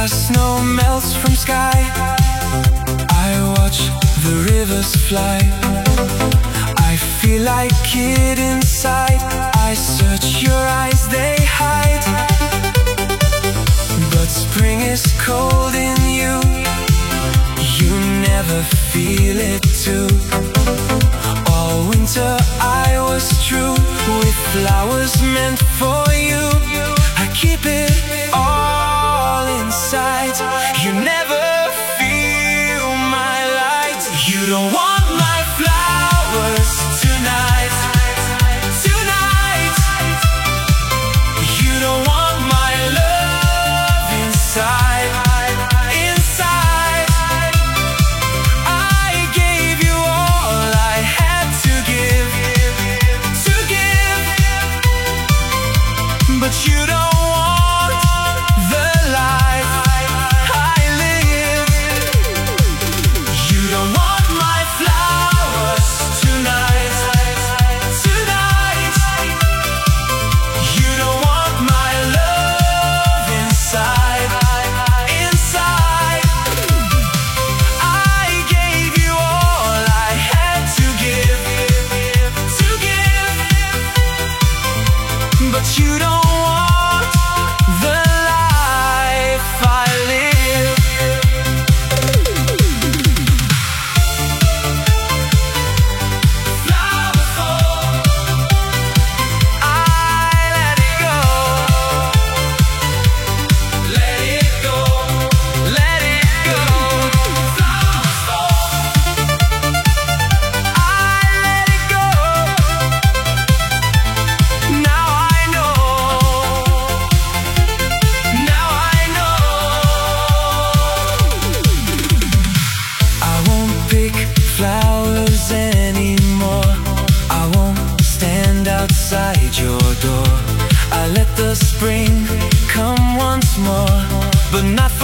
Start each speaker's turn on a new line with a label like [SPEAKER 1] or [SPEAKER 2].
[SPEAKER 1] As snow melts from sky, I watch the rivers fly. I feel like kid inside. I search your eyes, they hide. But spring is cold in you. You never feel it too. All winter I was true, with flowers meant for you. I keep it all inside. You never feel my light. You don't want my flowers tonight. Tonight. You don't want my love inside. Inside. I gave you all I had to give. To give. But you don't you don't want the life I live. Flowers fall, I let it go. Let it go, let it go. Flowers fall, I let it go. Now flowers anymore. I won't stand outside your door. I let the spring come once more, but not for